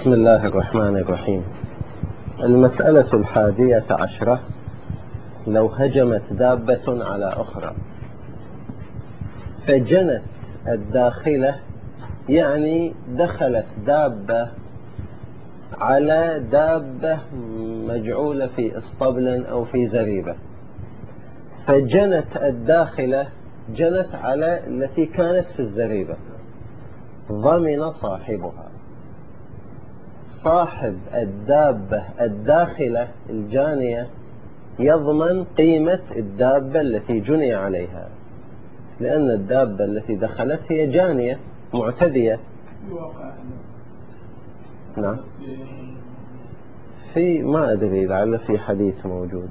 بسم الله الرحمن الرحيم. المسألة 11، لو هجمت دابة على أخرى فجنت الداخلة، يعني دخلت دابة على دابة مجعولة في اسطبل أو في زريبة، فجنت الداخلة جنت على التي كانت في الزريبة، ضمن صاحبها. صاحب الدابة الداخلة الجانية يضمن قيمة الدابة التي جني عليها، لأن الدابة التي دخلت هي جانية معتدية. نعم، في ما أدري لعل في حديث موجود.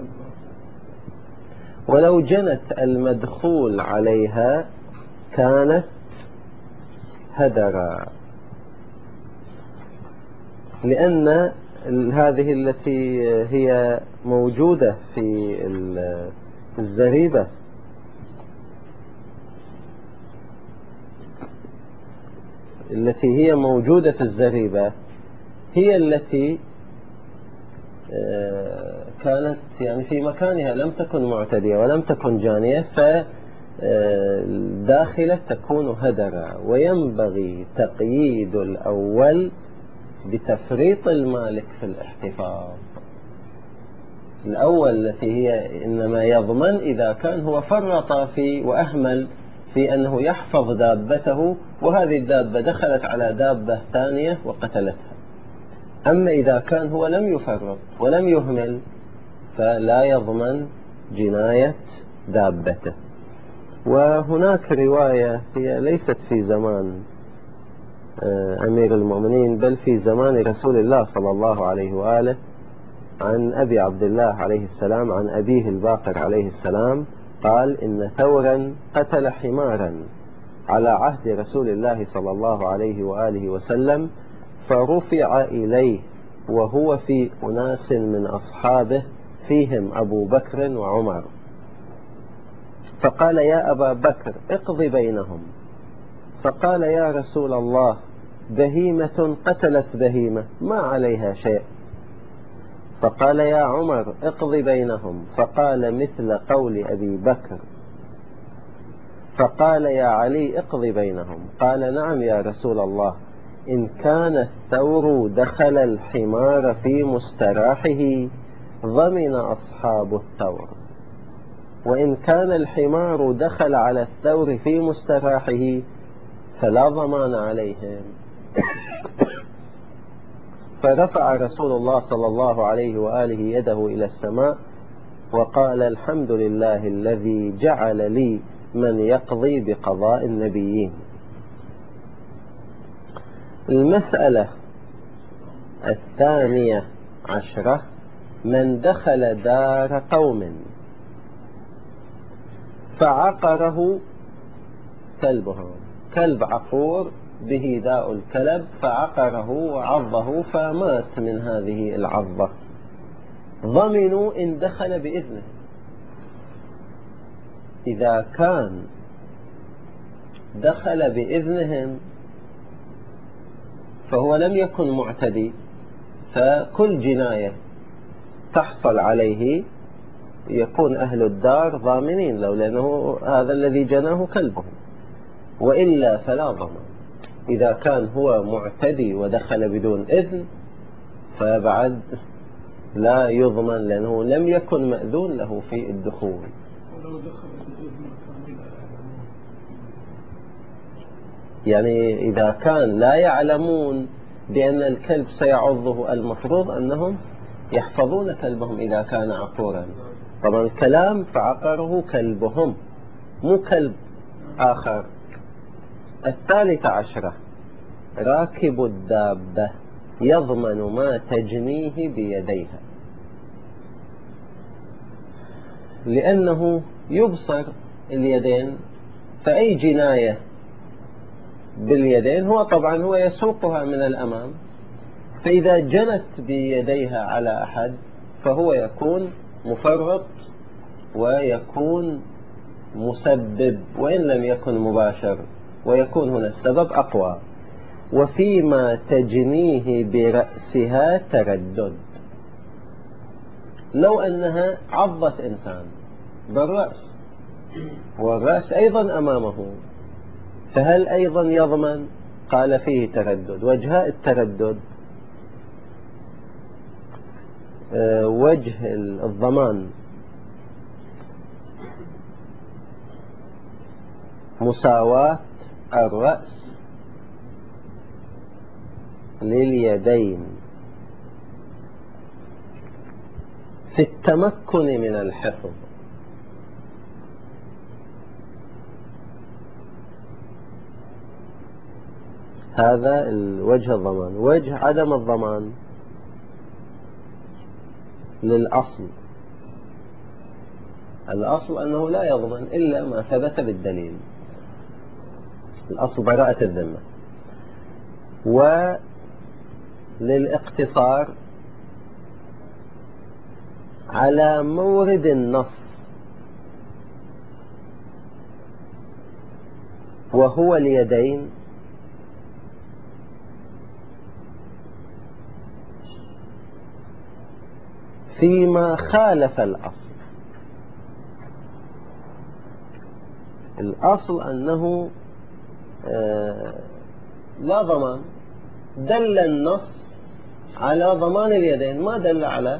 ولو جنت المدخول عليها كانت هدرا، لأن هذه التي هي موجودة في الزريبة هي التي كانت يعني في مكانها، لم تكن معتدية ولم تكن جانية، فالداخلة تكون هدرا. وينبغي تقييد الأول بتفريط المالك في الاحتفاظ. الأول التي هي إنما يضمن إذا كان هو فرط في وأهمل في أنه يحفظ دابته، وهذه الدابة دخلت على دابة ثانية وقتلتها. أما إذا كان هو لم يفرط ولم يهمل فلا يضمن جناية دابته. وهناك رواية هي ليست في زمان أمير المؤمنين بل في زمان رسول الله صلى الله عليه وآله، عن أبي عبد الله عليه السلام عن أبيه الباقر عليه السلام قال: إن ثورا قتل حمارا على عهد رسول الله صلى الله عليه وآله وسلم، فرفع إليه وهو في أناس من أصحابه فيهم أبو بكر وعمر، فقال: يا أبا بكر اقض بينهم. فقال: يا رسول الله، بهيمة قتلت بهيمة ما عليها شيء. فقال: يا عمر اقض بينهم. فقال مثل قول أبي بكر. فقال: يا علي اقض بينهم. قال: نعم يا رسول الله، إن كان الثور دخل الحمار في مستراحه ضمن أصحاب الثور، وإن كان الحمار دخل على الثور في مستراحه فلا ضمان عليهم. فرفع رسول الله صلى الله عليه وآله يده إلى السماء وقال: الحمد لله الذي جعل لي من يقضي بقضاء النبيين. المسألة 12، من دخل دار قوم فعقره كلبهم، كلب عقور به داء الكلب، فعقره وعضه فمات من هذه العضة، ضمنوا إن دخل بإذنه. إذا كان دخل بإذنهم فهو لم يكن معتدي، فكل جناية تحصل عليه يكون أهل الدار ضامنين له، لأنه هذا الذي جناه كلبهم، وإلا فلا ضمان. إذا كان هو معتدي ودخل بدون إذن فبعد لا يضمن، لأنه لم يكن مأذون له في الدخول. يعني إذا كان لا يعلمون بأن الكلب سيعضه، المفروض أنهم يحفظون كلبهم إذا كان عقورا. طبعا الكلام فعقره كلبهم مو كلب آخر. 13، راكب الدابة يضمن ما تجنيه بيديها، لأنه يبصر اليدين، فأي جناية باليدين هو طبعا هو يسوقها من الأمام، فإذا جنت بيديها على أحد فهو يكون مفرط ويكون مسبب وإن لم يكن مباشر، ويكون هنا السبب أقوى. وفيما تجنيه برأسها تردد. لو أنها عضت إنسان بالرأس والرأس أيضا أمامه، فهل أيضا يضمن؟ قال فيه تردد. وجهاء التردد: وجه الضمان مساواة الرأس لليدين في التمكن من الحفظ. هذا الوجه الضمان. وجه عدم الضمان للأصل. الأصل أنه لا يضمن إلا ما ثبت بالدليل، الأصل براءة الذمة. وللاقتصار على مورد النص وهو اليدين، فيما خالف الأصل. الأصل أنه لا ضمان، دل النص على ضمان اليدين، ما دل على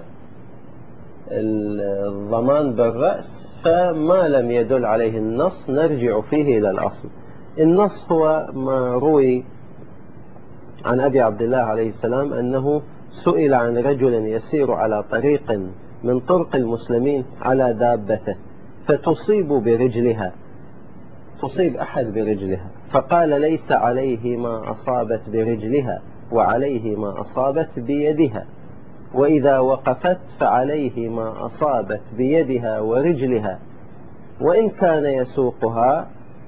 الضمان بالرأس، فما لم يدل عليه النص نرجع فيه إلى الأصل. النص هو ما روي عن أبي عبد الله عليه السلام أنه سئل عن رجل يسير على طريق من طرق المسلمين على دابته فتصيب برجلها، تصيب أحد برجلها، فقال: ليس عليه ما أصابت برجلها وعليه ما أصابت بيدها، وإذا وقفت فعليه ما أصابت بيدها ورجلها، وإن كان يسوقها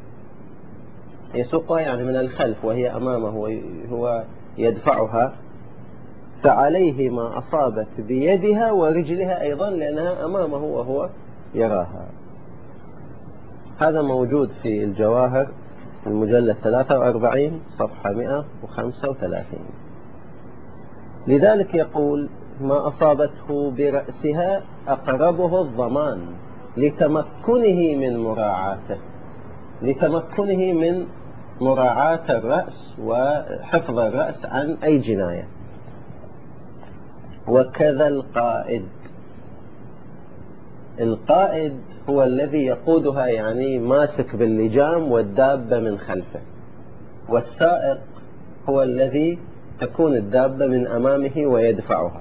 يعني من الخلف وهي أمامه هو يدفعها، فعليه ما أصابت بيدها ورجلها أيضا لأنها أمامه وهو يراها. هذا موجود في الجواهر المجلد 43 صفحة 135. لذلك يقول: ما أصابته برأسها أقربه الضمان لتمكنه من مراعاته، لتمكنه من مراعاة الرأس وحفظ الرأس عن أي جناية. وكذا القائد. القائد هو الذي يقودها، يعني ماسك باللجام والدابة من خلفه، والسائق هو الذي تكون الدابة من أمامه ويدفعها.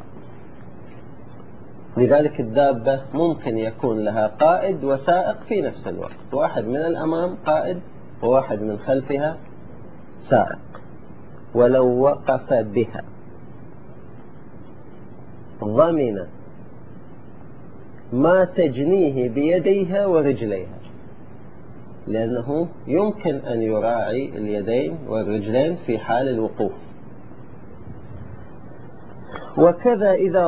لذلك الدابة ممكن يكون لها قائد وسائق في نفس الوقت، واحد من الأمام قائد وواحد من خلفها سائق. ولو وقف بها ضمن ما تجنيه بيديها ورجليها، لأنه يمكن أن يراعي اليدين والرجلين في حال الوقوف. وكذا إذا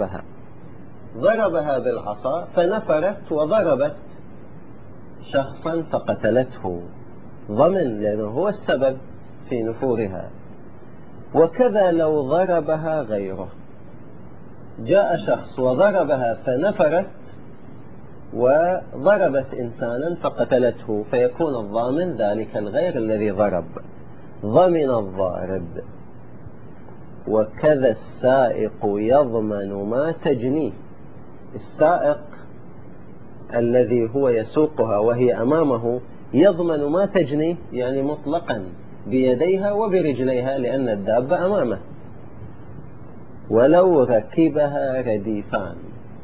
ضربها بالعصا فنفرت وضربت شخصا فقتلته، ضمن لأنه هو السبب في نفورها. وكذا لو ضربها غيره، جاء شخص وضربها فنفرت وضربت إنسانا فقتلته، فيكون الضامن ذلك الغير الذي ضرب، ضمن الضارب. وكذا السائق يضمن ما تجنيه. السائق الذي هو يسوقها وهي أمامه يضمن ما تجنيه، يعني مطلقا بيديها وبرجليها لأن الدابة أمامه. ولو ركبها رديفان،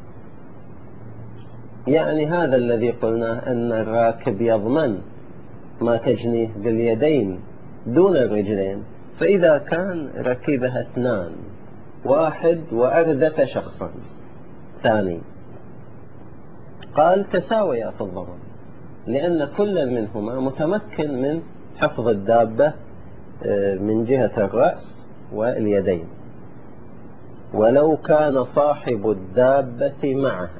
يعني هذا الذي قلناه أن الراكب يضمن ما تجنيه باليدين دون الرجلين، فإذا كان ركبها اثنان، واحد وأردف شخصا ثاني، قال تساويا في الضمان، لأن كل منهما متمكن من حفظ الدابة من جهة الرأس واليدين. ولو كان صاحب الدابة معها،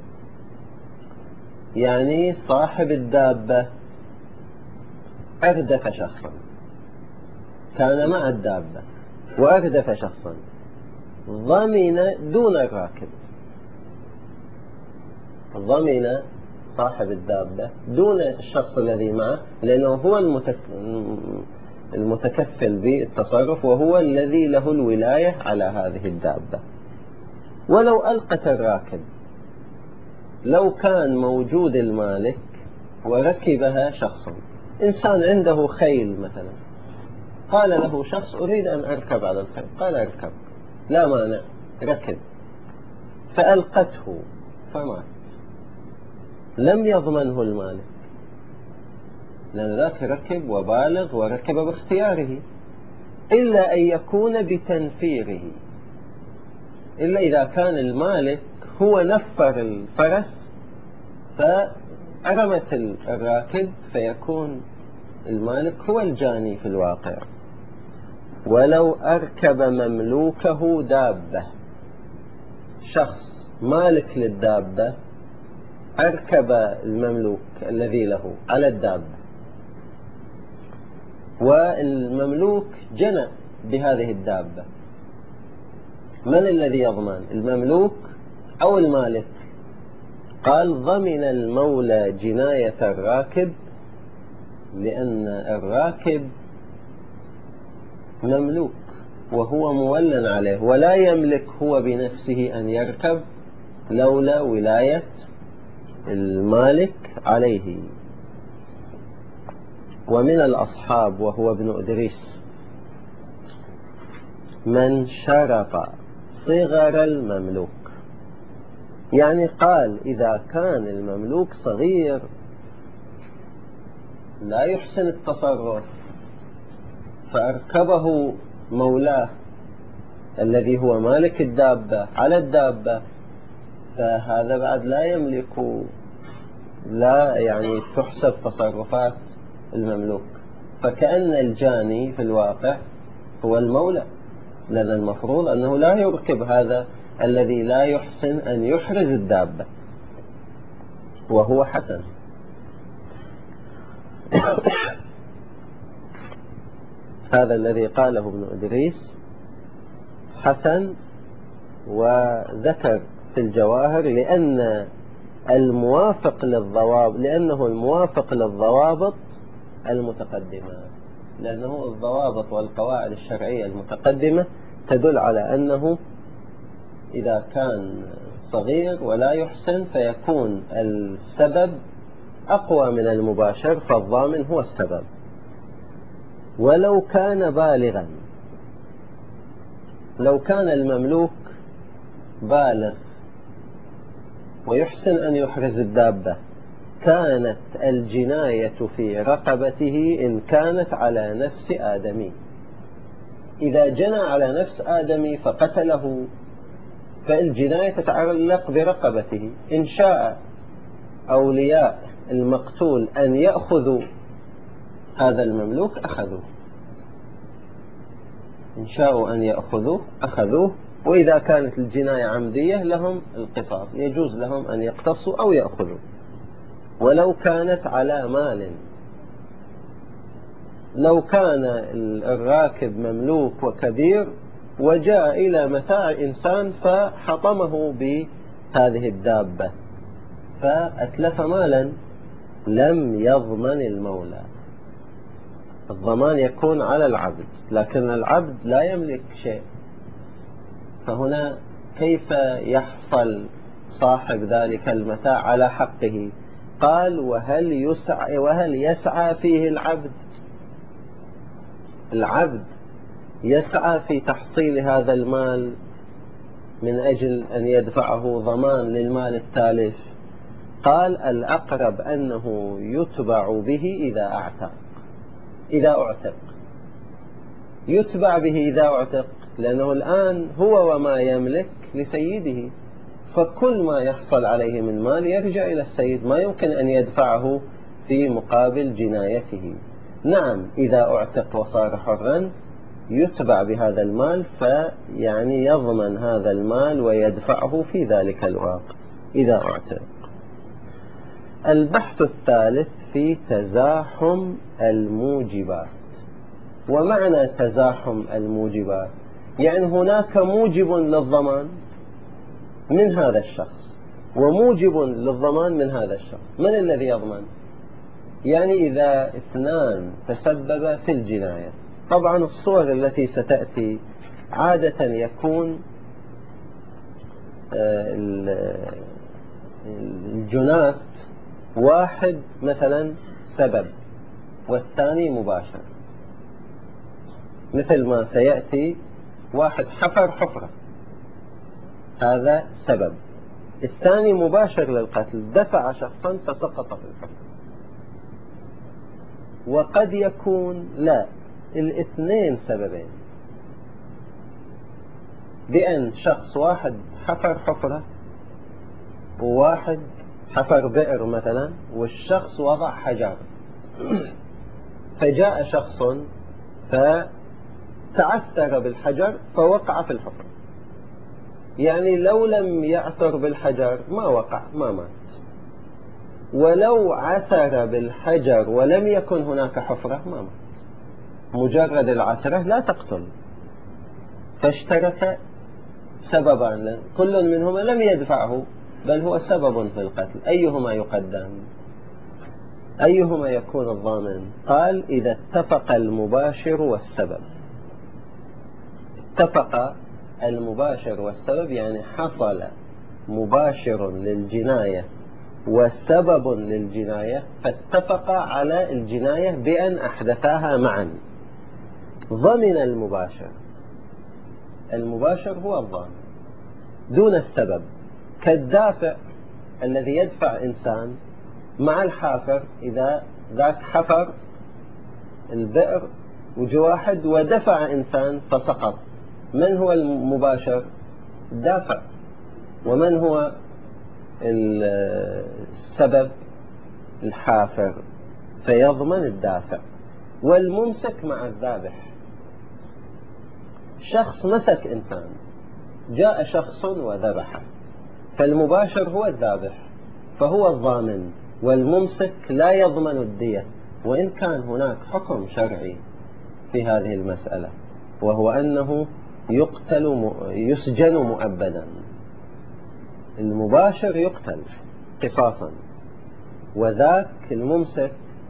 يعني صاحب الدابة أردف شخصا كان مع الدابة وأردف شخصا، ضمن دون الراكب، ضمن صاحب الدابة دون الشخص الذي معه، لأنه هو المتكفل بالتصرف وهو الذي له الولاية على هذه الدابة. ولو ألقت الراكب، لو كان موجود المالك وركبها شخص، إنسان عنده خيل مثلا، قال له شخص أريد أن أركب على الخيل، قال اركب لا مانع، ركب، فألقته فمات، لم يضمنه المالك، لأن ذاك ركب وبالغ وركب باختياره، إلا أن يكون بتنفيره، إلا إذا كان المالك هو نفر الفرس فأرمت الراكب، فيكون المالك هو الجاني في الواقع. ولو أركب مملوكه دابة، شخص مالك للدابة أركب المملوك الذي له على الدابة، والمملوك جنى بهذه الدابة، من الذي يضمن، المملوك أو المالك؟ قال ضمن المولى جناية الراكب، لأن الراكب مملوك وهو مولى عليه، ولا يملك هو بنفسه أن يركب لولا ولاية المالك عليه. ومن الأصحاب وهو ابن إدريس من شرط صغر المملوك، يعني قال إذا كان المملوك صغير لا يحسن التصرف فأركبه مولاه الذي هو مالك الدابة على الدابة، فهذا بعد لا يملك، لا يعني تحسب تصرفات المملوك، فكأن الجاني في الواقع هو المولى، لأن المفروض أنه لا يركب هذا الذي لا يحسن أن يحرز الدابة، وهو حسن. هذا الذي قاله ابن إدريس حسن، وذكر في الجواهر لأنه الموافق للضوابط المتقدمة، لأنه الضوابط والقواعد الشرعية المتقدمة تدل على أنه إذا كان صغير ولا يحسن فيكون السبب أقوى من المباشر، فالضامن هو السبب. ولو كان بالغا، لو كان المملوك بالغ ويحسن أن يحرز الدابة، كانت الجناية في رقبته إن كانت على نفس آدمي. إذا جنى على نفس آدمي فقتله فالجناية تتعلق برقبته. إن شاء أولياء المقتول أن يأخذوا هذا المملوك أخذوه، إن شاءوا أن يأخذوه أخذوه، وإذا كانت الجناية عمدية لهم القصاص، يجوز لهم أن يقتصوا أو يأخذوا. ولو كانت على مال، لو كان الراكب مملوك وكبير وجاء إلى متاع إنسان فحطمه بهذه الدابة فأتلف مالا، لم يضمن المولى. الضمان يكون على العبد، لكن العبد لا يملك شيء، فهنا كيف يحصل صاحب ذلك المتاع على حقه؟ قال وهل يسعى فيه العبد؟ العبد يسعى في تحصيل هذا المال من أجل أن يدفعه ضمان للمال التالف؟ قال الأقرب أنه يتبع به إذا أعتق، يتبع به إذا أعتق، لأنه الآن هو وما يملك لسيده، فكل ما يحصل عليه من مال يرجع إلى السيد، ما يمكن أن يدفعه في مقابل جنايته. نعم إذا أعتق وصار حرا يتبع بهذا المال، فيعني يضمن هذا المال ويدفعه في ذلك الوقت إذا أعتق. البحث الثالث في تزاحم الموجبات. ومعنى تزاحم الموجبات يعني هناك موجب للضمان من هذا الشخص وموجب للضمان من هذا الشخص. من الذي يضمن؟ يعني إذا اثنان تسببا في الجناية، طبعا الصور التي ستأتي عادة يكون الجنات واحد مثلا سبب والثاني مباشر، مثل ما سيأتي واحد حفر حفرة هذا سبب، الثاني مباشر للقتل دفع شخصا فسقط في الحفرة. وقد يكون لا، الاثنين سببين، بأن شخص واحد حفر حفرة وواحد حفر بئر مثلا والشخص وضع حجر، فجاء شخص فتعثر بالحجر فوقع في الحفرة، يعني لو لم يعثر بالحجر ما وقع ما مات، ولو عثر بالحجر ولم يكن هناك حفرة ما مات، مجرد العثرة لا تقتل. فاشترك سببان كل منهما لم يدفعه بل هو سبب في القتل، أيهما يقدم؟ أيهما يكون الضامن؟ قال إذا اتفق المباشر والسبب. اتفق المباشر والسبب يعني حصل مباشر للجناية وسبب للجناية فاتفق على الجناية بأن أحدثاها معا. ضمن المباشر، المباشر هو الضامن دون السبب، كالدافع الذي يدفع إنسان مع الحافر، إذا ذاك حفر البئر وجاء واحد ودفع إنسان فسقط، من هو المباشر؟ الدافع. ومن هو السبب؟ الحافر، فيضمن الدافع. والممسك مع الذابح، شخص مسك إنسان، جاء شخص وذبحه، فالمباشر هو الذابح فهو الضامن، والممسك لا يضمن الدية، وإن كان هناك حكم شرعي في هذه المسألة وهو أنه يسجن مؤبدا. المباشر يقتل قصاصا، وذاك الممسك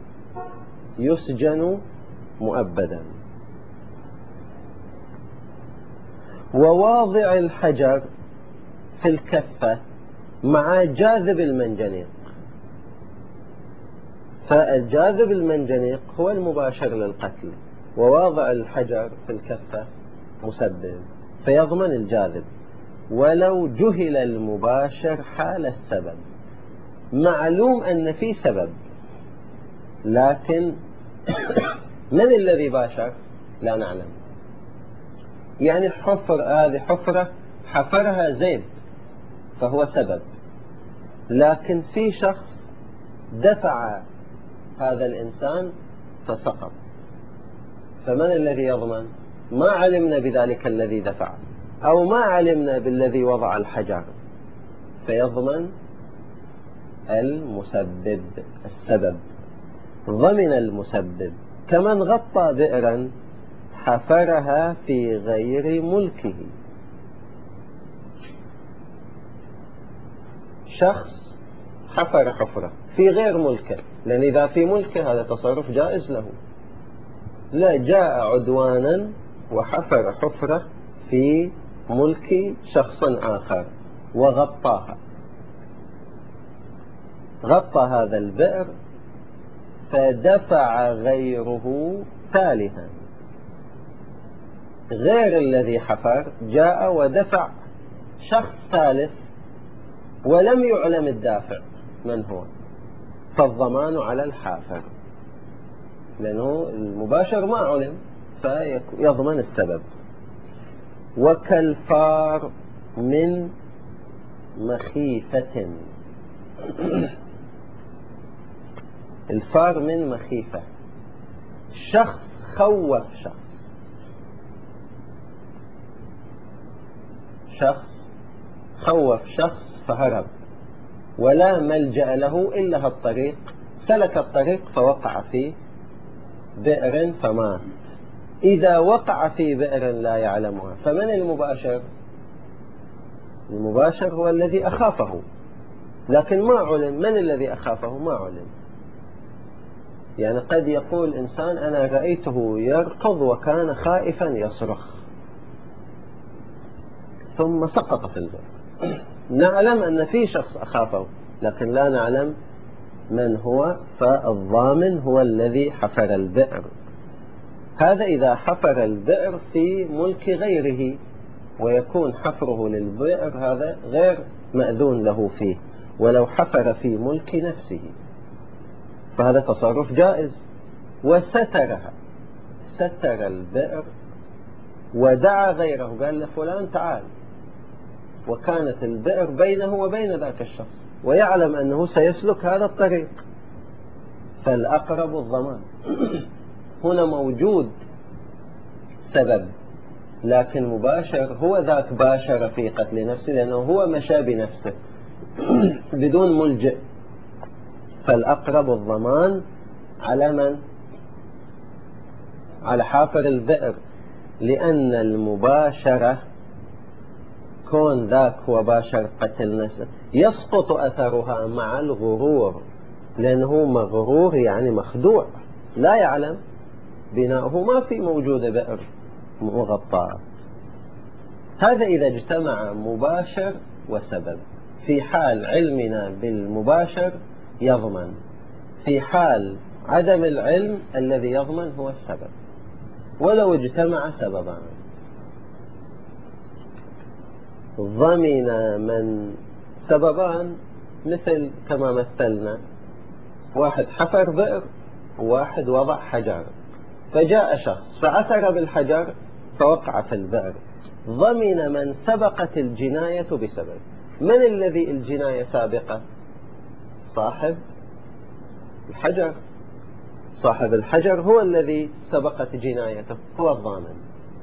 يسجن مؤبدا. وواضع الحجر في الكفة مع جاذب المنجنيق، فالجاذب المنجنيق هو المباشر للقتل، وواضع الحجر في الكفة مسبب فيضمن الجاذب. ولو جهل المباشر حال السبب، معلوم أن في سبب لكن من الذي باشر لا نعلم. يعني هذه حفرة حفرها زيد فهو سبب، لكن في شخص دفع هذا الإنسان فسقط، فمن الذي يضمن؟ ما علمنا بذلك الذي دفع أو ما علمنا بالذي وضع الحجر، فيضمن المسبب السبب. ضمن المسبب كمن غطى بئرا حفرها في غير ملكه. شخص حفر حفرة في غير ملكه، لأن إذا في ملكه هذا تصرف جائز له، لا، جاء عدوانا وحفر حفرة في ملك شخص آخر وغطاها، غطى هذا البئر فدفع غيره ثالثا، غير الذي حفر جاء ودفع شخص ثالث ولم يعلم الدافع من هو، فالضمان على الحافر لأنه المباشر ما علم فيضمن السبب. وكالفار من مخيفة. الفار من مخيفة، شخص خوف شخص خوف شخص فهرب ولا ملجأ له إلا الطريق، سلك الطريق فوقع في بئر فمات، إذا وقع في بئر لا يعلمها فمن المباشر؟ المباشر هو الذي أخافه، لكن ما علم من الذي أخافه، ما علم. يعني قد يقول إنسان أنا رأيته يركض وكان خائفا يصرخ ثم سقط في البئر، نعلم أن في شخص أخافه لكن لا نعلم من هو، فالضامن هو الذي حفر البئر. هذا إذا حفر البئر في ملك غيره، ويكون حفره للبئر هذا غير مأذون له فيه. ولو حفر في ملك نفسه فهذا تصرف جائز. وسترها، ستر البئر ودعا غيره، قال لفلان تعال، وكانت البئر بينه وبين ذاك الشخص ويعلم أنه سيسلك هذا الطريق، فالأقرب الضمان. هنا موجود سبب، لكن مباشر هو ذاك باشر في قتل نفسه لأنه هو مشى بنفسه بدون ملجئ، فالأقرب الضمان على من؟ على حافر البئر، لأن المباشرة كون ذاك هو باشر قتل نفسه يسقط أثرها مع الغرور، لأنه مغرور يعني مخدوع، لا يعلم بناؤه ما في موجود بئر مغطاة. هذا إذا اجتمع مباشر وسبب. في حال علمنا بالمباشر يضمن، في حال عدم العلم الذي يضمن هو السبب. ولو اجتمع سببان ضمن من سببان، مثل كما مثلنا، واحد حفر بئر وواحد وضع حجر، فجاء شخص فعثر بالحجر فوقع في البئر، ضمن من سبقت الجناية بسبب. من الذي الجناية سابقة؟ صاحب الحجر. صاحب الحجر هو الذي سبقت جنايته، هو الضامن.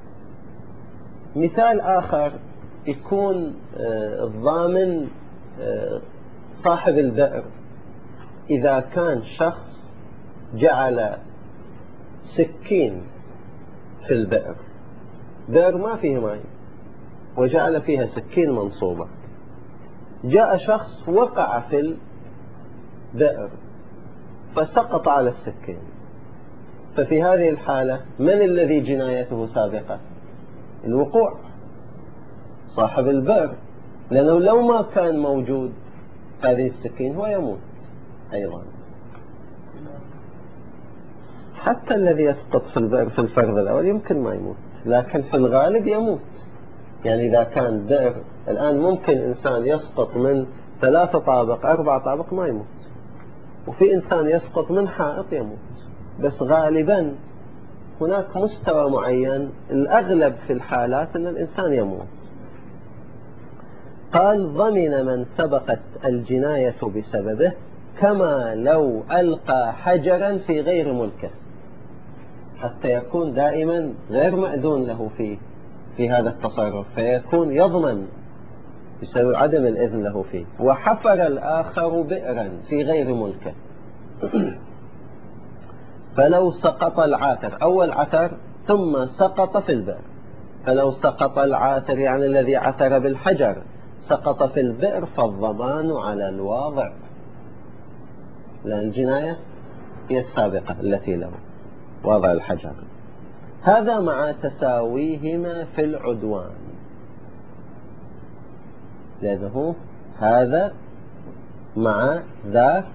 مثال آخر يكون الضامن صاحب البئر، إذا كان شخص جعل سكين في البئر، بئر ما فيه ماء وجعل فيها سكين منصوبة، جاء شخص وقع في البئر فسقط على السكين، ففي هذه الحالة من الذي جنايته سابقة؟ الوقوع، صاحب البئر، لأنه لو ما كان موجود هذه السكين هو يموت أيضا. حتى الذي يسقط في البئر في الفرض الأول يمكن ما يموت، لكن في الغالب يموت. يعني إذا كان بئر الآن ممكن إنسان يسقط من 3 طابق 4 طابق ما يموت، وفي إنسان يسقط من حائط يموت، بس غالبا هناك مستوى معين، الأغلب في الحالات أن الإنسان يموت. قال ضمن من سبقت الجناية بسببه كما لو ألقى حجرا في غير ملكه، حتى يكون دائما غير مأذون له في هذا التصرف، فيكون يضمن بسبب عدم الإذن له فيه. وحفر الآخر بئرا في غير ملكه فلو سقط العاثر، أول عثر ثم سقط في البئر، فلو سقط العاثر يعني الذي عثر بالحجر سقط في البئر فالضمان على الواضع، لأن الجناية هي السابقة التي له وضع الحجر. هذا مع تساويهما في العدوان، لأنه هذا مع ذاك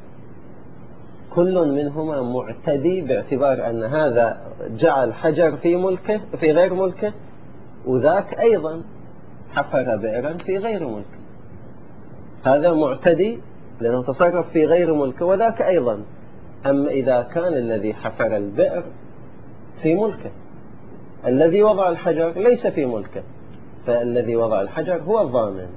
كل منهما معتدي، باعتبار أن هذا جعل حجر في ملكه في غير ملكه، وذاك أيضا حفر بئرا في غير ملكه. هذا معتدي لأنه تصرف في غير ملكه، وذاك أيضا. أما إذا كان الذي حفر البئر في ملكه، الذي وضع الحجر ليس في ملكه، فالذي وضع الحجر هو الضامن.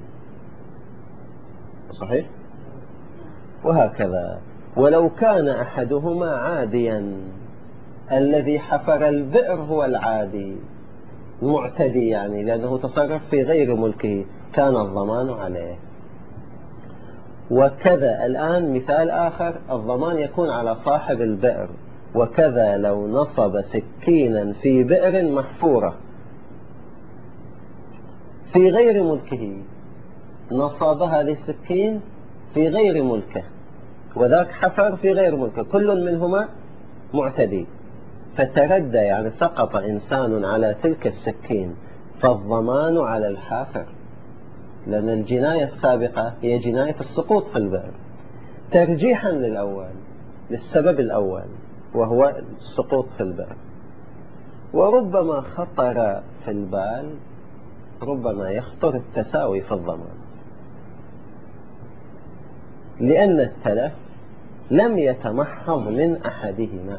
صحيح؟ وهكذا. ولو كان أحدهما عاديا، الذي حفر البئر هو العادي معتدي، يعني لأنه تصرف في غير ملكه، كان الضمان عليه. وكذا الآن مثال آخر، الضمان يكون على صاحب البئر وكذا لو نصب سكينا في بئر محفورة في غير ملكه، نصب هذه السكين في غير ملكه وذاك حفر في غير ملكه، كل منهما معتدي، فتردى يعني سقط إنسان على تلك السكين، فالضمان على الحافر، لأن الجناية السابقة هي جناية السقوط في البئر ترجيحا للأول، للسبب الأول وهو السقوط في البئر. وربما خطر في البال، ربما يخطر التساوي في الضمان، لأن التلف لم يتمحض من أحدهما.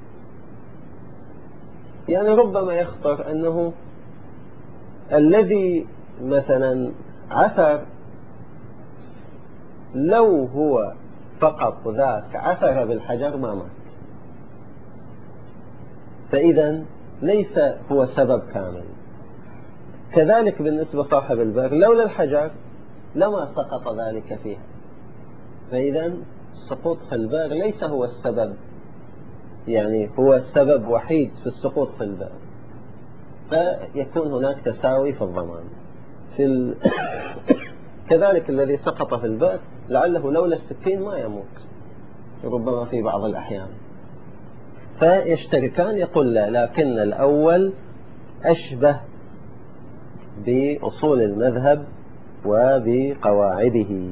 يعني ربما يخطر أنه الذي مثلا عثر، لو هو فقط ذاك عثر بالحجر ما مات، فإذا ليس هو سبب كامل. كذلك بالنسبة صاحب البئر، لولا الحجر لما سقط ذلك فيها، فإذا السقوط في البئر ليس هو السبب، يعني هو سبب وحيد في السقوط في البئر، فيكون هناك تساوي في الضمان. كذلك الذي سقط في البئر لعله لولا السكين ما يموت ربما في بعض الأحيان، فيشتركان. يقول لا، لكن الأول أشبه بأصول المذهب وبقواعده،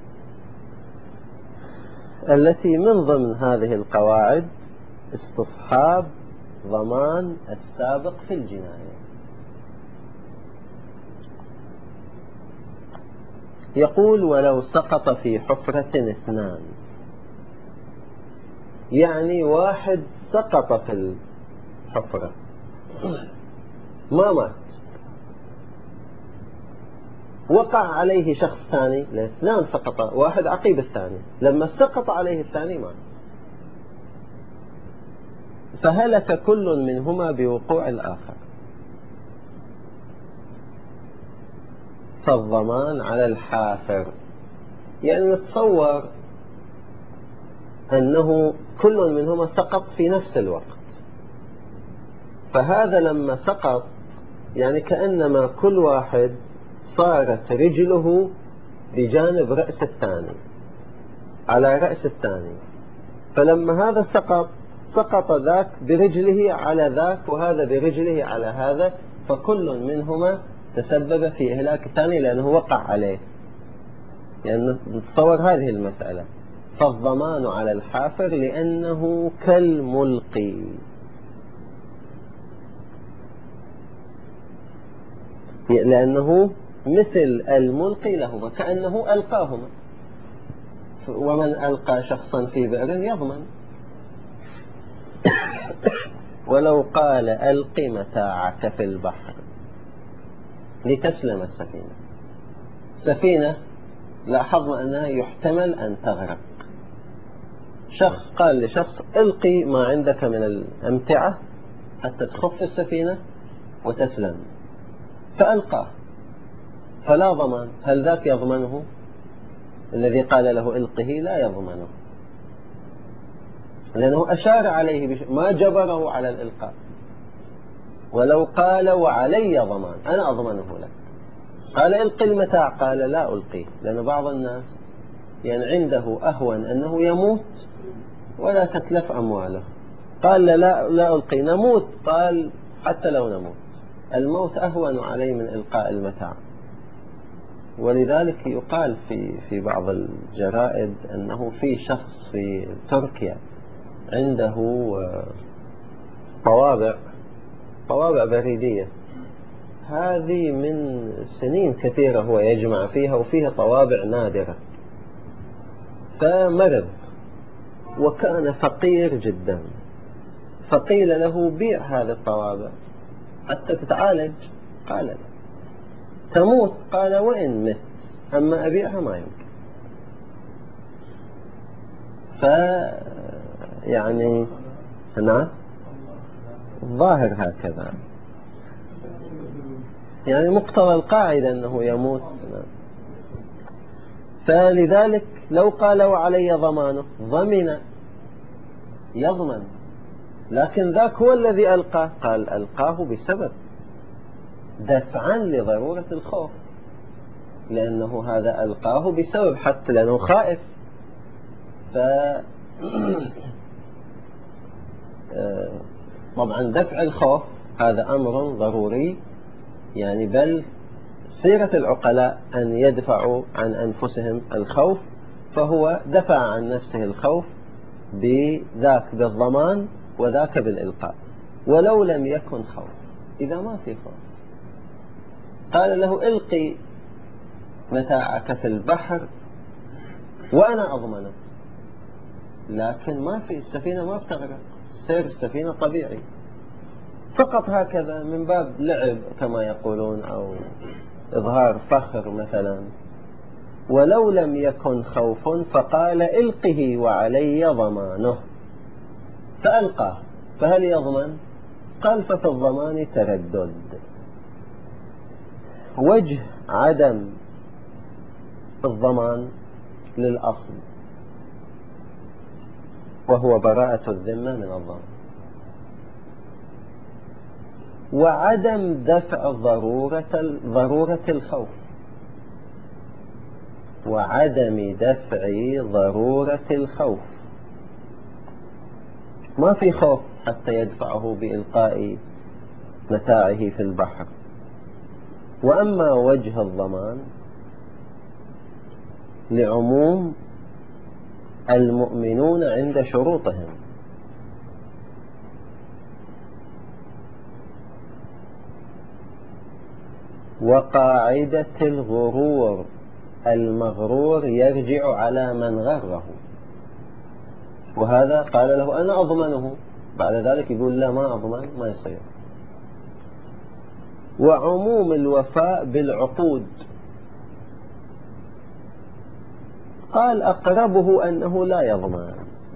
التي من ضمن هذه القواعد استصحاب ضمان السابق في الجناية. يقول ولو سقط في حفرة اثنان، يعني واحد سقط في الحفرة ما مات، وقع عليه شخص ثاني، الاثنان سقط، واحد عقيب الثاني، لما سقط عليه الثاني مات، فهلك كل منهما بوقوع الآخر، فالضمان على الحافر. يعني نتصور أنه كل منهما سقط في نفس الوقت، فهذا لما سقط يعني كأنما كل واحد صارت رجله بجانب رأس الثاني، على رأس الثاني، فلما هذا سقط ذاك برجله على ذاك وهذا برجله على هذا، فكل منهما تسبب في إهلاك الثاني لأنه وقع عليه. يعني نتصور هذه المسألة، فالضمان على الحافر لأنه كالملقي، لأنه مثل الملقي لهما، كأنه ألقاهما، ومن ألقى شخصا في بئر يضمن. ولو قال ألق متاعك في البحر لتسلم السفينة، سفينة لاحظنا أنها يحتمل أن تغرق، شخص قال لشخص ألقي ما عندك من الأمتعة حتى تخف السفينة وتسلم، فألقاه، فلا ضمان. هل ذاك يضمنه؟ الذي قال له ألقه لا يضمنه، لأنه أشار عليه ما جبره على الإلقاء. ولو قال وعلي ضمان، أنا أضمنه لك، قال ألقي المتاع، قال لا ألقيه، لأن بعض الناس يعني عنده أهون أنه يموت ولا تتلف أمواله، قال لا ألقي، نموت، قال حتى لو نموت الموت أهون علي من إلقاء المتاع. ولذلك يقال في بعض الجرائد أنه في شخص في تركيا عنده طوابع بريدية، هذه من سنين كثيرة هو يجمع فيها، وفيها طوابع نادرة، فمرض وكان فقير جدا، فقيل له بيع هذه الطوابع حتى تتعالج، قال لا. تموت، قال وإن مت، أما أبيعها ما يمكن. يعني نعم، الظاهر هكذا، يعني مقتضى القاعدة أنه يموت. فلذلك لو قال وعلي ضمانه ضمن، يضمن، لكن ذاك هو الذي ألقاه. قال ألقاه بسبب دفعا لضرورة الخوف، لأنه هذا ألقاه بسبب حتى لأنه خائف. طبعا دفع الخوف هذا أمر ضروري، يعني بل سيرة العقلاء أن يدفعوا عن أنفسهم الخوف، فهو دفع عن نفسه الخوف بذاك بالضمان وذاك بالإلقاء. ولو لم يكن خوف، إذا ما في خوف، قال له إلقي متاعك في البحر وأنا أضمنه، لكن ما في السفينة ما بتغرق، سير السفينة طبيعي، فقط هكذا من باب لعب كما يقولون أو إظهار فخر مثلا. ولو لم يكن خوف فقال إلقه وعلي ضمانه، فألقاه، فهل يضمن؟ قال ففي الضمان تردد. وجه عدم الضمان للأصل، وهو براءة الذمة من الضمان، وعدم دفع ضرورة الخوف، وعدم دفع ضرورة الخوف. ما في خوف حتى يدفعه بإلقاء متاعه في البحر. وأما وجه الضمان لعموم المؤمنون عند شروطهم، وقاعدة الغرور، المغرور يرجع على من غره، وهذا قال له أنا أضمنه، بعد ذلك يقول لا ما أضمن، ما يصير. وعموم الوفاء بالعقود، قال أقربه أنه لا يضمن.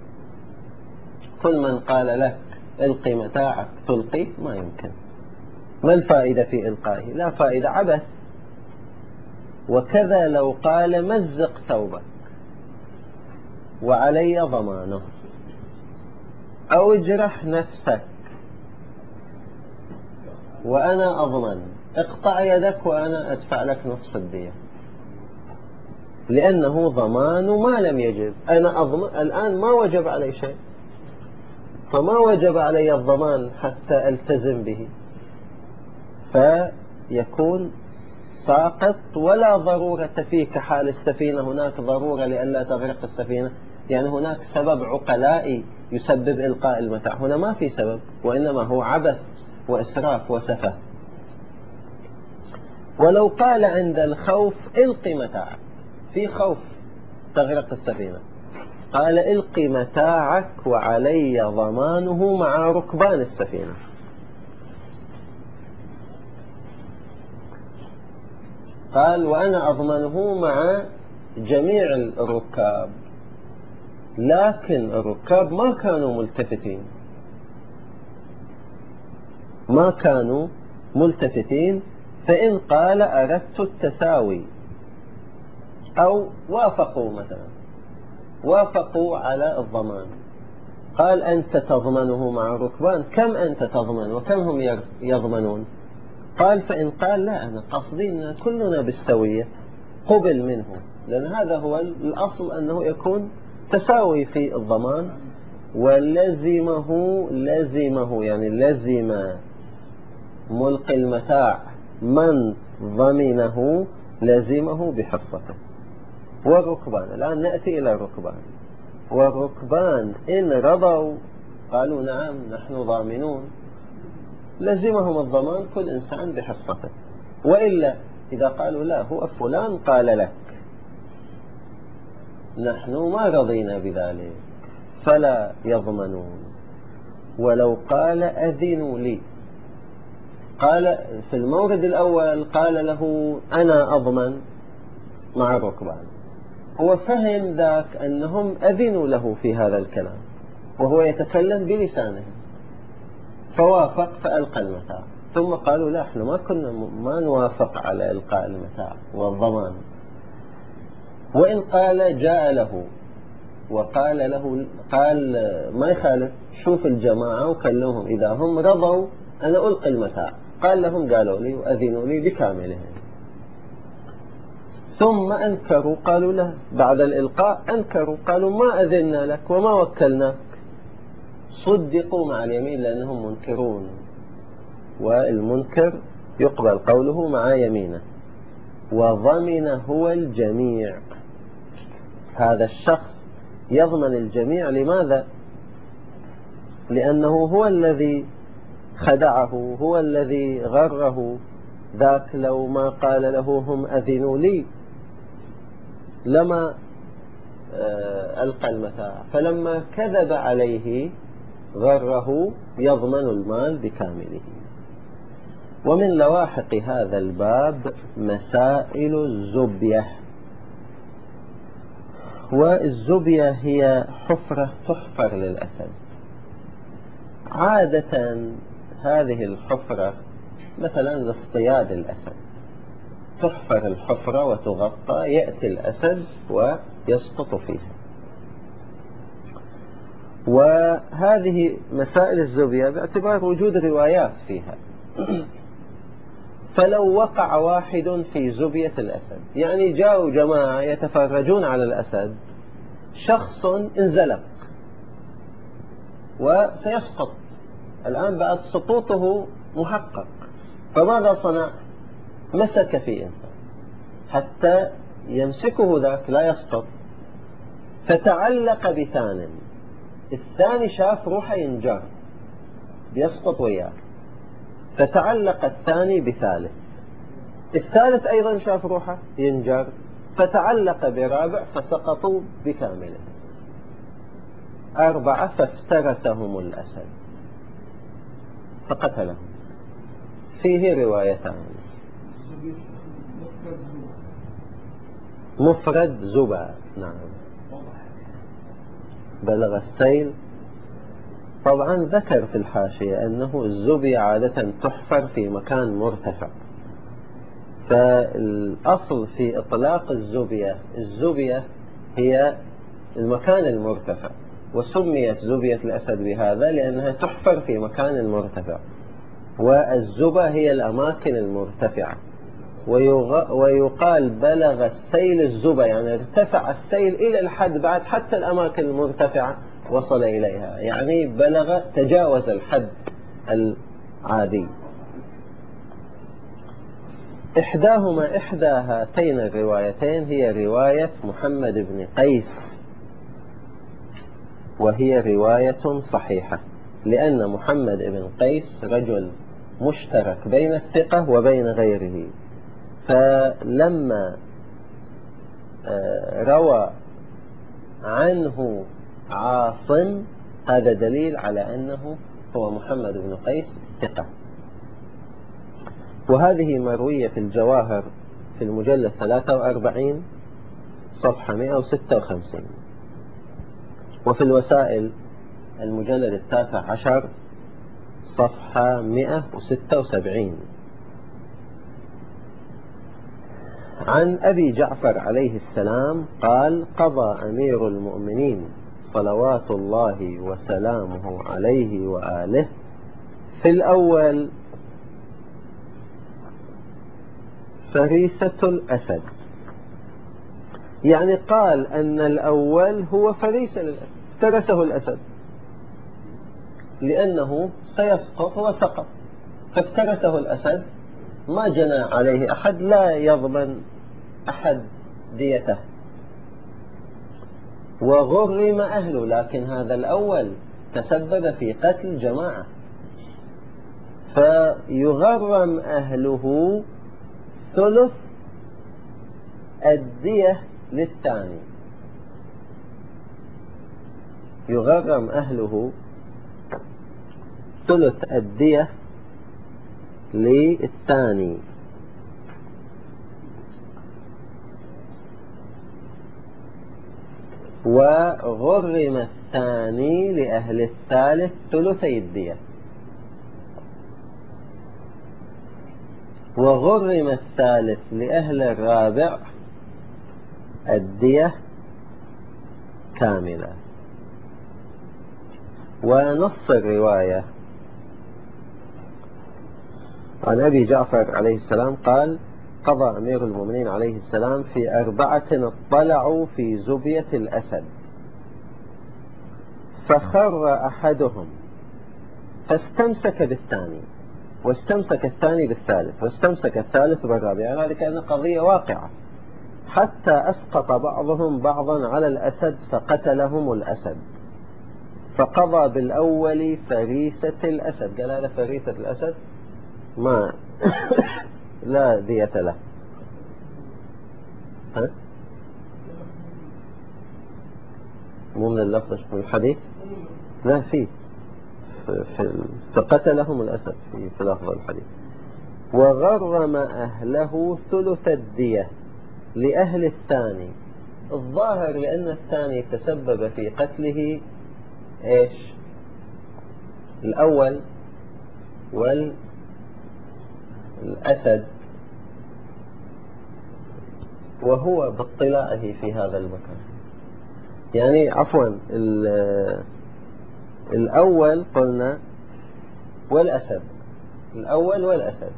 كل من قال لك القي متاعك تلقي، ما يمكن. ما الفائدة في إلقائه؟ لا فائدة، عبث. وكذا لو قال مزق ثوبك وعلي ضمانه، أو اجرح نفسك وأنا أضمن، اقطع يدك وأنا أدفع لك نصف الدية، لأنه ضمان ما لم يجب. أنا أضمن الآن ما وجب علي شيء، فما وجب علي الضمان حتى ألتزم به، فيكون ساقط. ولا ضرورة فيه كحال السفينة، هناك ضرورة لئلا تغرق السفينة، يعني هناك سبب عقلائي يسبب إلقاء المتاع، هنا ما في سبب، وإنما هو عبث وإسراف وسفه. ولو قال عند الخوف القي متاعك، في خوف تغرق السفينة، قال القي متاعك وعلي ضمانه مع ركبان السفينة، قال وأنا أضمنه مع جميع الركاب، لكن الركاب ما كانوا ملتفتين، ما كانوا ملتفتين. فإن قال أردت التساوي، أو وافقوا مثلا، وافقوا على الضمان، قال أنت تضمنه مع ركبان، كم أنت تضمن وكم هم يضمنون؟ قال فإن قال لا أنا قصدي كلنا بالسوية، قبل منه، لأن هذا هو الأصل أنه يكون تساوي في الضمان. ولزمه يعني لزم ملقي المتاع من ضمنه، لزمه بحصته. والركبان، الآن نأتي إلى الركبان، والركبان إن رضوا قالوا نعم نحن ضامنون، لزمهم الضمان كل إنسان بحصته. وإلا إذا قالوا لا هو فلان قال لك نحن ما رضينا بذلك، فلا يضمنون. ولو قال أذنوا لي، قال في المورد الأول قال له أنا أضمن مع الركبان، هو فهم ذاك أنهم أذنوا له في هذا الكلام، وهو يتكلم بلسانهم، فوافق فألقى المتاع. ثم قالوا لا احنا ما نوافق على إلقاء المتاع والضمان. وإن قال جاء له وقال له، قال ما يخالف، شوف الجماعة وكلمهم إذا هم رضوا أنا ألقي المتاع. قال لهم قالوا لي وأذنوا لي بكاملهم. ثم أنكروا، قالوا له بعد الإلقاء أنكروا، قالوا ما أذنا لك وما وكلناك. صدقوا مع اليمين لأنهم منكرون، والمنكر يقبل قوله مع يمينه. وضمن هو الجميع، هذا الشخص يضمن الجميع. لماذا؟ لأنه هو الذي خدعه، هو الذي غره. ذاك لو ما قال له هم أذنوا لي لما ألقى المتاع، فلما كذب عليه غره، يضمن المال بكامله. ومن لواحق هذا الباب مسائل الزبية. والزبية هي حفرة تحفر للأسد. عادة هذه الحفرة مثلا لاصطياد الأسد، تحفر الحفرة وتغطى، يأتي الأسد ويسقط فيها. وهذه مسائل الزبية باعتبار وجود روايات فيها. فلو وقع واحد في زبية الأسد، يعني جاءوا جماعة يتفرجون على الأسد، شخص انزلق وسيسقط الآن بعد سقوطه محقق، فماذا صنع؟ مسك في إنسان حتى يمسكه ذاك لا يسقط، فتعلق بثان. الثاني شاف روحه ينجر بيسقط وياه، فتعلق الثاني بثالث. الثالث أيضا شاف روحه ينجر، فتعلق برابع، فسقطوا بكامله. 4 فافترسهم الأسد فقتلهم. فيه روايتان. مفرد زبا، نعم. بلغ السيل، طبعا ذكر في الحاشية أنه الزبية عادة تحفر في مكان مرتفع، فالأصل في إطلاق الزبية هي المكان المرتفع، وسميت زبية الأسد بهذا لأنها تحفر في مكان مرتفع. والزبا هي الأماكن المرتفعة، ويقال بلغ السيل الزبا، يعني ارتفع السيل إلى الحد بعد حتى الأماكن المرتفعة وصل إليها، يعني بلغ، تجاوز الحد العادي. إحدى هاتين الروايتين هي رواية محمد بن قيس، وهي رواية صحيحة، لأن محمد بن قيس رجل مشترك بين الثقة وبين غيره، فلما روى عنه عاصم هذا دليل على أنه هو محمد بن قيس ثقة. وهذه مروية في الجواهر في المجلد 43 صفحة 156، وفي الوسائل المجلد 19 صفحة 176. عن أبي جعفر عليه السلام قال: قضى أمير المؤمنين صلوات الله وسلامه عليه وآله في الأول فريسة الأسد، يعني قال أن الأول هو فريسة الأسد، افترسه الأسد لأنه سيسقط وسقط، فافترسه الأسد، ما جنى عليه أحد، لا يضمن أحد ديته، وغرم أهله، لكن هذا الأول تسبب في قتل جماعة، فيغرم أهله ثلث الدية للثاني. يغرم أهله ثلث الدية للثاني، وغرم الثاني لأهل الثالث ثلثي الدية، وغرم الثالث لأهل الرابع الدية كاملة. ونص الرواية عن أبي جعفر عليه السلام قال: قضى أمير المؤمنين عليه السلام في 4 اطلعوا في زبية الأسد، فخر أحدهم فاستمسك بالثاني، واستمسك الثاني بالثالث، واستمسك الثالث بالرابع. يعني هذه كأنها قضية واقعة، حتى أسقط بعضهم بعضا على الأسد فقتلهم الأسد، فقضى بالأول فريسة الأسد. قال: هذا فريسة الأسد ما لا دية له. ها؟ مو من اللفظ من الحديث؟ لا، فيه فقتلهم الأسد في لفظ الحديث. وغرم أهله ثلث الدية لأهل الثاني. الظاهر لأن الثاني تسبب في قتله إيش؟ الأول والأسد، وهو باطلاعه في هذا المكان. يعني عفوا، الأول قلنا والأسد، الأول والأسد،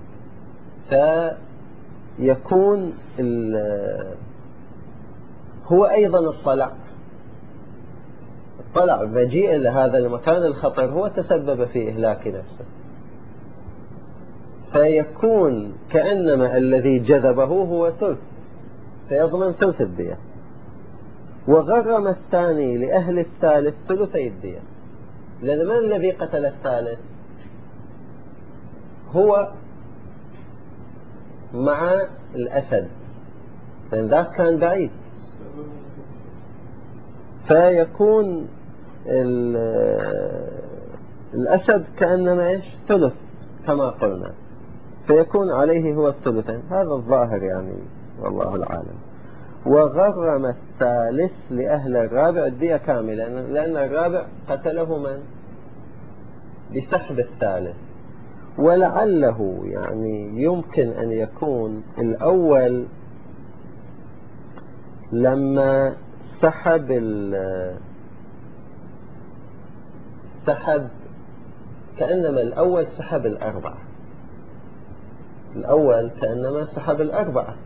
فيكون هو أيضا اطلع مجيء لهذا المكان الخطر، هو تسبب في إهلاك نفسه، فيكون كأنما الذي جذبه هو ثلث، فيضمن ثلث الدية. وغرم الثاني لأهل الثالث ثلثي الدية، لأن من الذي قتل الثالث؟ هو مع الأسد، لأن ذاك كان بعيد، فيكون الأسد كأنما إيش؟ ثلث كما قلنا، فيكون عليه هو الثلثين. هذا الظاهر يعني، والله العالم. وغرم الثالث لأهل الرابع الدية كاملة، لأن الرابع قتله من؟ بسحب الثالث. ولعله يعني يمكن أن يكون الأول لما سحب كأنما الأول سحب الأربعة، الأول كأنما سحب الأربعة،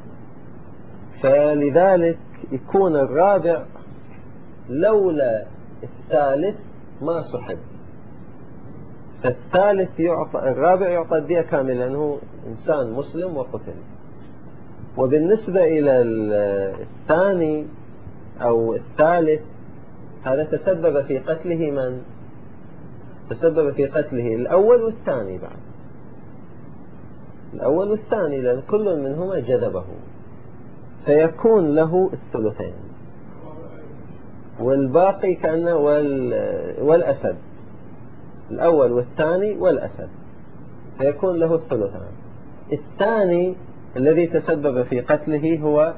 فلذلك يكون الرابع لولا الثالث ما سحب، فالثالث يعطى، الرابع يعطى الدية كاملة لأنه إنسان مسلم وقتل. وبالنسبة إلى الثاني أو الثالث، هذا تسبب في قتله من؟ تسبب في قتله الأول والثاني بعد، الأول والثاني، لأن كل منهما جذبه، فيكون له الثلثين. والباقي كأنه والأسد، الأول والثاني والأسد، فيكون له الثلثان. الثاني الذي تسبب في قتله هو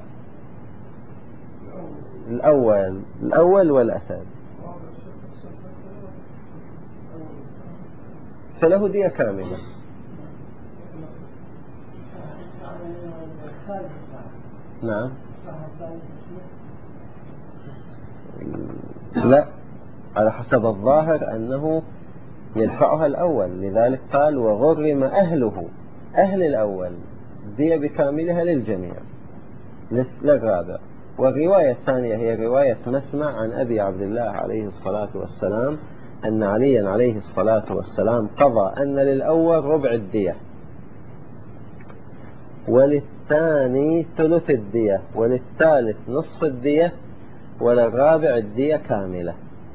الأول والأسد، فله دية كاملة. نعم، لا، على حسب الظاهر أنه يدفعها الأول، لذلك قال: وغرم أهله، أهل الأول دية بكاملها للجميع للرابع. والرواية الثانية هي رواية مسمع عن أبي عبد الله عليه الصلاة والسلام أن عليا عليه الصلاة والسلام قضى أن للأول ربع الدية، وللثاني ثلث الدية، وللثالث نصف الدية، وللرابع الدية كاملة.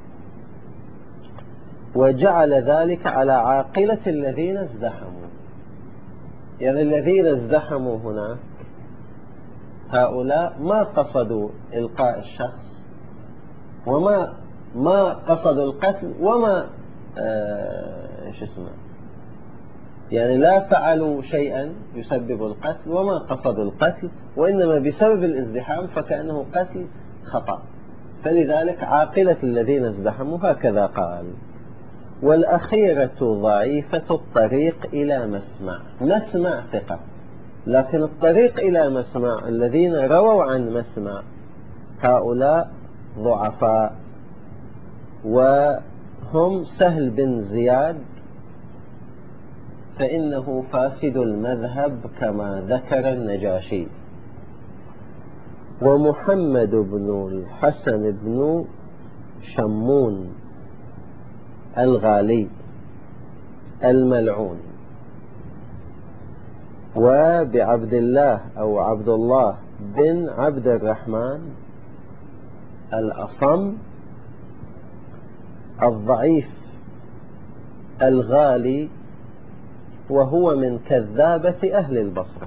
وجعل ذلك على عاقلة الذين ازدحموا، يعني الذين ازدحموا هنا هؤلاء ما قصدوا إلقاء الشخص، وما قصدوا القتل، وما يعني لا فعلوا شيئا يسبب القتل، وما قصدوا القتل، وإنما بسبب الازدحام فكأنه قتل خطأ، فلذلك عاقلة الذين ازدحموا، هكذا قال. والأخيرة ضعيفة الطريق إلى مسمع ثقة، لكن الطريق إلى مسمع الذين رووا عن مسمع هؤلاء ضعفاء، وهم سهل بن زياد فإنه فاسد المذهب كما ذكر النجاشي، ومحمد بن الحسن بن شمون الغالي الملعون، وبعبد الله أو عبد الله بن عبد الرحمن الأصم الضعيف الغالي، وهو من كذابة أهل البصرة.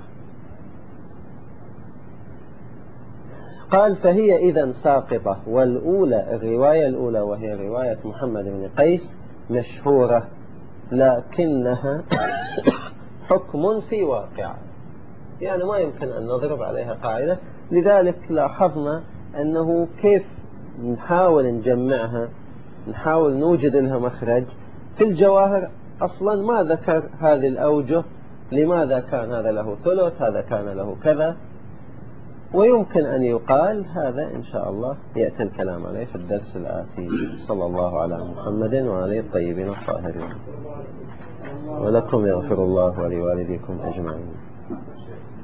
قال فهي إذن ساقطة. والأولى الرواية الأولى وهي رواية محمد بن قيس مشهورة، لكنها حكم في واقع، يعني ما يمكن أن نضرب عليها قاعدة. لذلك لاحظنا أنه كيف نحاول نجمعها، نحاول نوجد لها مخرج. في الجواهر أصلا ما ذكر هذه الأوجه، لماذا كان هذا له ثلث، هذا كان له كذا، ويمكن أن يقال هذا إن شاء الله يأتي الكلام عليه في الدرس الآتي. صلى الله على محمد وعلى الطيبين الطاهرين. ولكم يغفر الله ولوالديكم أجمعين.